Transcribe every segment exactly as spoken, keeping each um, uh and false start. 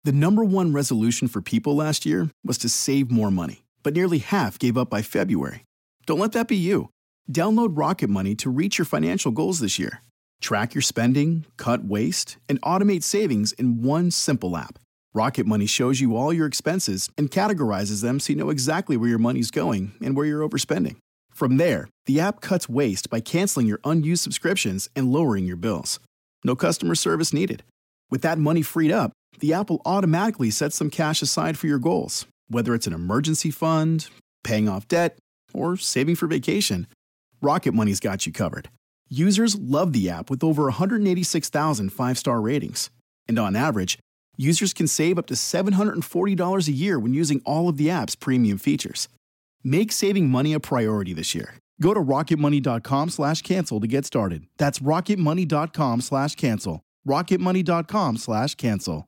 The number one resolution for people last year was to save more money, but nearly half gave up by February. Don't let that be you. Download Rocket Money to reach your financial goals this year. Track your spending, cut waste, and automate savings in one simple app. Rocket Money shows you all your expenses and categorizes them so you know exactly where your money's going and where you're overspending. From there, the app cuts waste by canceling your unused subscriptions and lowering your bills. No customer service needed. With that money freed up, the app will automatically set some cash aside for your goals, whether it's an emergency fund, paying off debt, or saving for vacation. Rocket Money's got you covered. Users love the app with over one hundred eighty-six thousand five-star ratings. And on average, users can save up to seven hundred forty dollars a year when using all of the app's premium features. Make saving money a priority this year. Go to rocketmoney.com slash cancel to get started. That's rocketmoney.com slash cancel. rocketmoney.com slash cancel.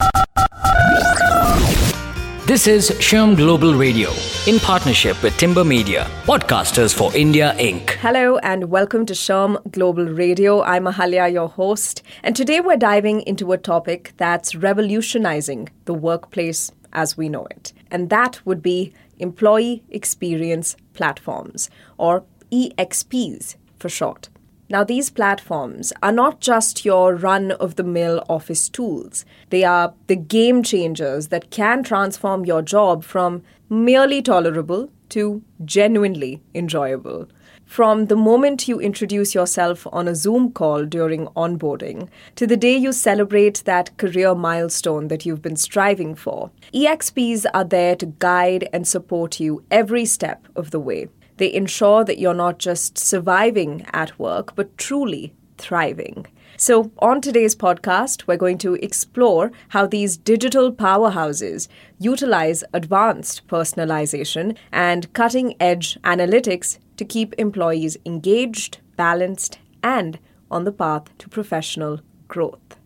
This is Shyam Global Radio in partnership with Timber Media, Podcasters for India, Incorporated. Hello and welcome to Shyam Global Radio. I'm Ahalya, your host, and today we're diving into a topic that's revolutionizing the workplace as we know it, and that would be Employee Experience Platforms, or E X Ps for short. Now, these platforms are not just your run-of-the-mill office tools. They are the game changers that can transform your job from merely tolerable to genuinely enjoyable. From the moment you introduce yourself on a Zoom call during onboarding to the day you celebrate that career milestone that you've been striving for, E X Ps are there to guide and support you every step of the way. They ensure that you're not just surviving at work, but truly thriving. So on today's podcast, we're going to explore how these digital powerhouses utilize advanced personalization and cutting-edge analytics to keep employees engaged, balanced, and on the path to professional growth.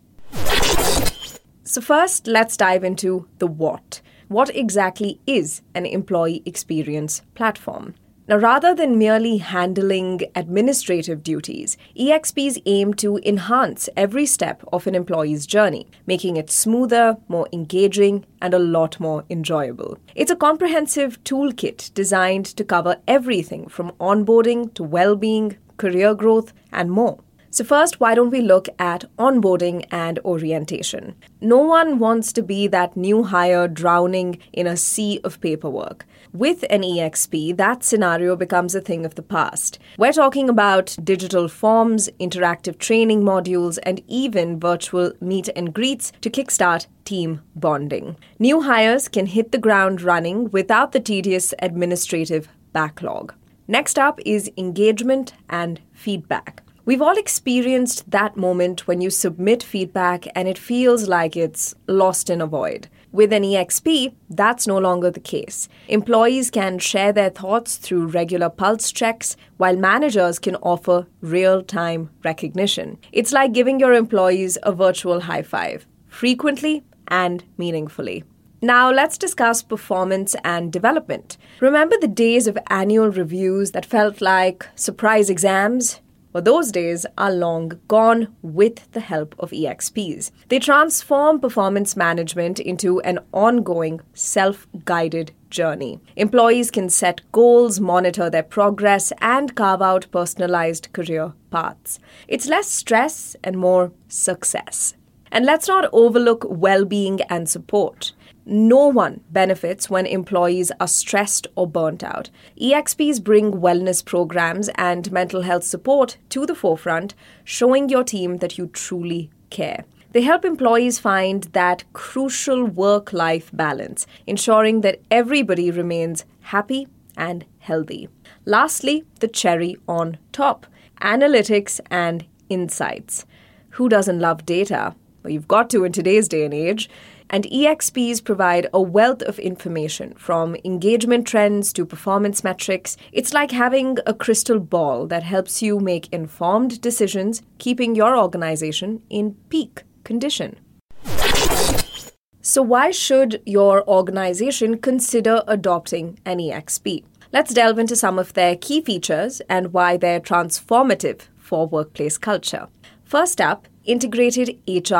So first, let's dive into the what. What exactly is an employee experience platform? Now, rather than merely handling administrative duties, E X Ps aim to enhance every step of an employee's journey, making it smoother, more engaging, and a lot more enjoyable. It's a comprehensive toolkit designed to cover everything from onboarding to well-being, career growth, and more. So first, why don't we look at onboarding and orientation? No one wants to be that new hire drowning in a sea of paperwork. With an E X P, that scenario becomes a thing of the past. We're talking about digital forms, interactive training modules, and even virtual meet and greets to kickstart team bonding. New hires can hit the ground running without the tedious administrative backlog. Next up is engagement and feedback. We've all experienced that moment when you submit feedback and it feels like it's lost in a void. With an E X P, that's no longer the case. Employees can share their thoughts through regular pulse checks, while managers can offer real-time recognition. It's like giving your employees a virtual high five, frequently and meaningfully. Now, let's discuss performance and development. Remember the days of annual reviews that felt like surprise exams? Well, those days are long gone with the help of E X Ps. They transform performance management into an ongoing, self-guided journey. Employees can set goals, monitor their progress, and carve out personalized career paths. It's less stress and more success. And let's not overlook well-being and support. No one benefits when employees are stressed or burnt out. E X Ps bring wellness programs and mental health support to the forefront, showing your team that you truly care. They help employees find that crucial work-life balance, ensuring that everybody remains happy and healthy. Lastly, the cherry on top, analytics and insights. Who doesn't love data? Well, you've got to in today's day and age. And E X Ps provide a wealth of information, from engagement trends to performance metrics. It's like having a crystal ball that helps you make informed decisions, keeping your organization in peak condition. So why should your organization consider adopting an E X P? Let's delve into some of their key features and why they're transformative for workplace culture. First up, integrated H R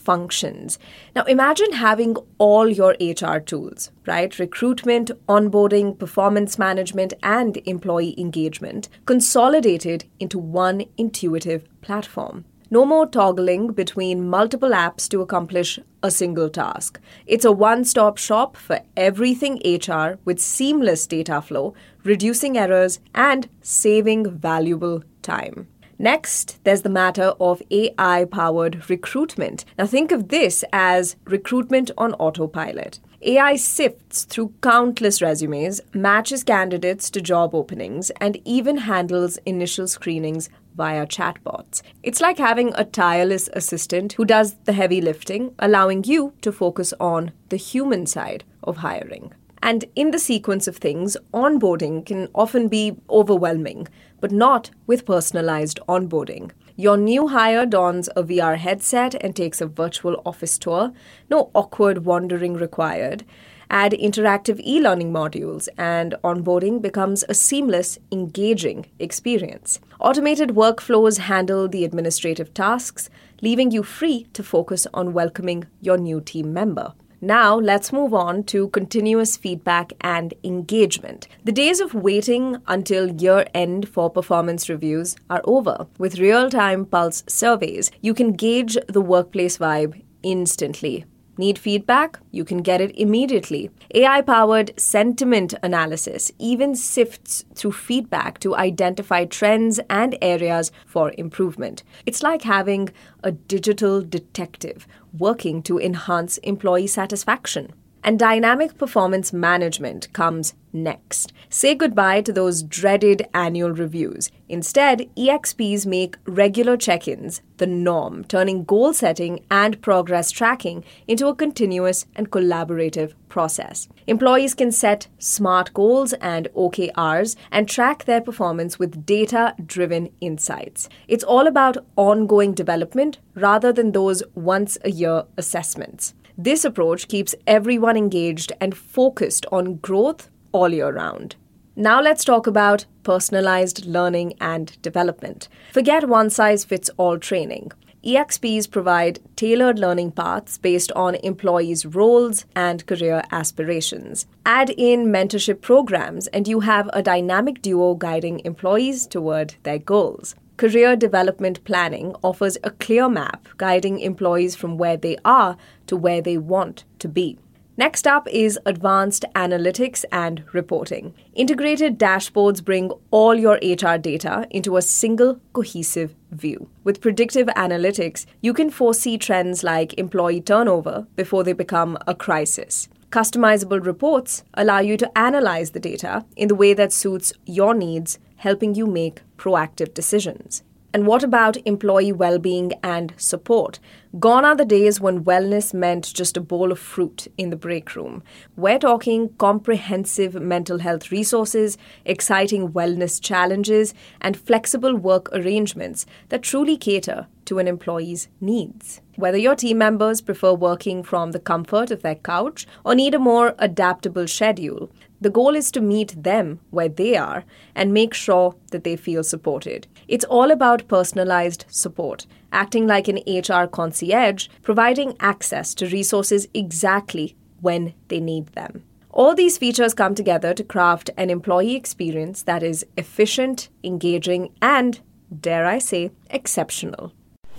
functions. Now imagine having all your H R tools, right? Recruitment, onboarding, performance management, and employee engagement consolidated into one intuitive platform. No more toggling between multiple apps to accomplish a single task. It's a one-stop shop for everything H R with seamless data flow, reducing errors, and saving valuable time. Next, there's the matter of A I-powered recruitment. Now think of this as recruitment on autopilot. A I sifts through countless resumes, matches candidates to job openings, and even handles initial screenings via chatbots. It's like having a tireless assistant who does the heavy lifting, allowing you to focus on the human side of hiring. And in the sequence of things, onboarding can often be overwhelming, but not with personalized onboarding. Your new hire dons a V R headset and takes a virtual office tour. No awkward wandering required. Add interactive e-learning modules, and onboarding becomes a seamless, engaging experience. Automated workflows handle the administrative tasks, leaving you free to focus on welcoming your new team member. Now, let's move on to continuous feedback and engagement. The days of waiting until year-end for performance reviews are over. With real-time pulse surveys, you can gauge the workplace vibe instantly. Need feedback? You can get it immediately. A I-powered sentiment analysis even sifts through feedback to identify trends and areas for improvement. It's like having a digital detective working to enhance employee satisfaction. And dynamic performance management comes next. Say goodbye to those dreaded annual reviews. Instead, E X Ps make regular check-ins the norm, turning goal setting and progress tracking into a continuous and collaborative process. Employees can set SMART goals and O K Rs and track their performance with data-driven insights. It's all about ongoing development rather than those once-a-year assessments. This approach keeps everyone engaged and focused on growth all year round. Now let's talk about personalized learning and development. Forget one-size-fits-all training. E X Ps provide tailored learning paths based on employees' roles and career aspirations. Add in mentorship programs and you have a dynamic duo guiding employees toward their goals. Career development planning offers a clear map guiding employees from where they are to where they want to be. Next up is advanced analytics and reporting. Integrated dashboards bring all your H R data into a single cohesive view. With predictive analytics, you can foresee trends like employee turnover before they become a crisis. Customizable reports allow you to analyze the data in the way that suits your needs, helping you make proactive decisions. And what about employee well-being and support? Gone are the days when wellness meant just a bowl of fruit in the break room. We're talking comprehensive mental health resources, exciting wellness challenges, and flexible work arrangements that truly cater to an employee's needs. Whether your team members prefer working from the comfort of their couch or need a more adaptable schedule, the goal is to meet them where they are and make sure that they feel supported. It's all about personalized support, acting like an H R concierge, providing access to resources exactly when they need them. All these features come together to craft an employee experience that is efficient, engaging, and, dare I say, exceptional.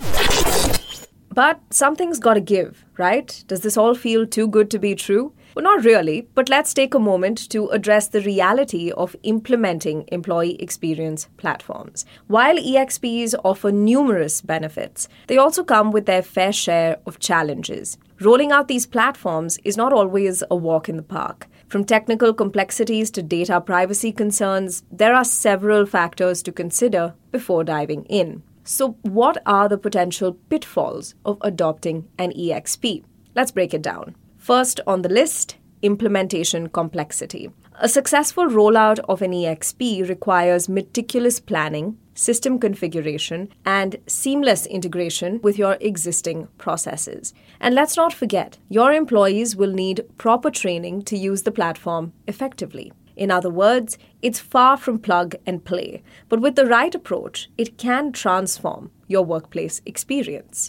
But something's got to give, right? Does this all feel too good to be true? Well, not really, but let's take a moment to address the reality of implementing employee experience platforms. While E X Ps offer numerous benefits, they also come with their fair share of challenges. Rolling out these platforms is not always a walk in the park. From technical complexities to data privacy concerns, there are several factors to consider before diving in. So, what are the potential pitfalls of adopting an E X P? Let's break it down. First on the list, implementation complexity. A successful rollout of an E X P requires meticulous planning, system configuration, and seamless integration with your existing processes. And let's not forget, your employees will need proper training to use the platform effectively. In other words, it's far from plug and play, but with the right approach, it can transform your workplace experience.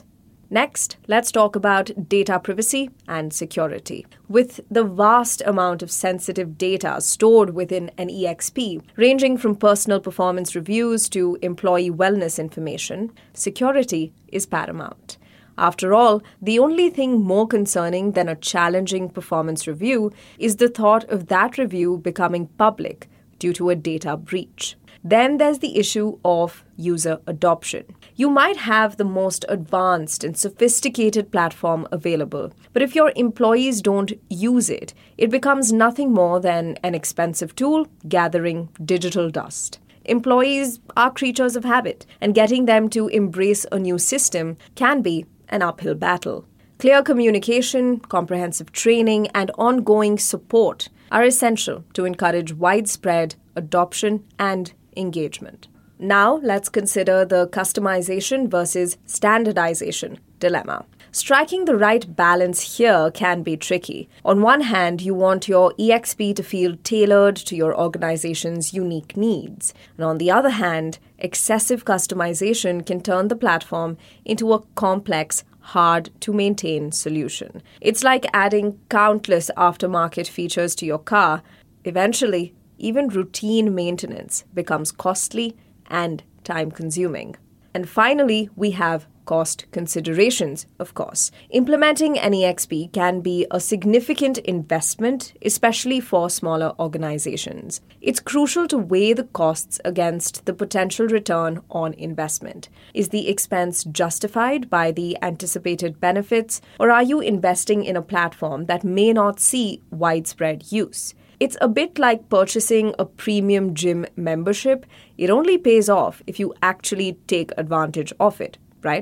Next, let's talk about data privacy and security. With the vast amount of sensitive data stored within an E X P, ranging from personal performance reviews to employee wellness information, security is paramount. After all, the only thing more concerning than a challenging performance review is the thought of that review becoming public due to a data breach. Then there's the issue of user adoption. You might have the most advanced and sophisticated platform available, but if your employees don't use it, it becomes nothing more than an expensive tool gathering digital dust. Employees are creatures of habit, and getting them to embrace a new system can be an uphill battle. Clear communication, comprehensive training, and ongoing support are essential to encourage widespread adoption and engagement. Now, let's consider the customization versus standardization dilemma. Striking the right balance here can be tricky. On one hand, you want your E X P to feel tailored to your organization's unique needs. And on the other hand, excessive customization can turn the platform into a complex, hard-to-maintain solution. It's like adding countless aftermarket features to your car. Eventually, even routine maintenance becomes costly and time-consuming. And finally, we have cost considerations, of course. Implementing an E X P can be a significant investment, especially for smaller organizations. It's crucial to weigh the costs against the potential return on investment. Is the expense justified by the anticipated benefits, or are you investing in a platform that may not see widespread use? It's a bit like purchasing a premium gym membership. It only pays off if you actually take advantage of it, right?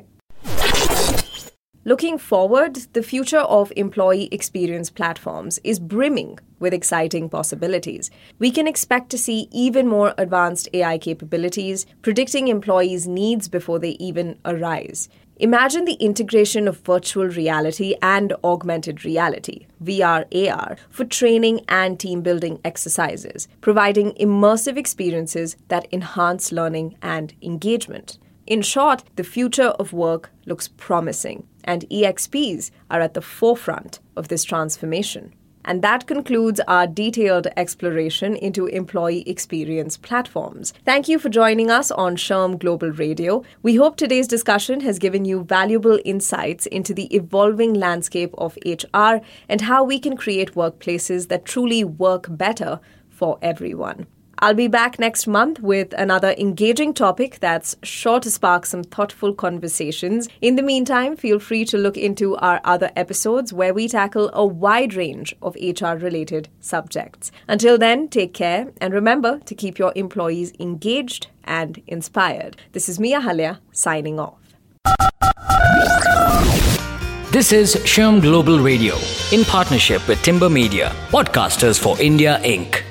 Looking forward, the future of employee experience platforms is brimming with exciting possibilities. We can expect to see even more advanced A I capabilities, predicting employees' needs before they even arise. Imagine the integration of virtual reality and augmented reality, V R A R, for training and team-building exercises, providing immersive experiences that enhance learning and engagement. In short, the future of work looks promising, and E X Ps are at the forefront of this transformation. And that concludes our detailed exploration into employee experience platforms. Thank you for joining us on Sherm Global Radio. We hope today's discussion has given you valuable insights into the evolving landscape of H R and how we can create workplaces that truly work better for everyone. I'll be back next month with another engaging topic that's sure to spark some thoughtful conversations. In the meantime, feel free to look into our other episodes where we tackle a wide range of H R-related subjects. Until then, take care and remember to keep your employees engaged and inspired. This is Mia Halia signing off. This is Sherm Global Radio in partnership with Timber Media, Podcasters for India, Incorporated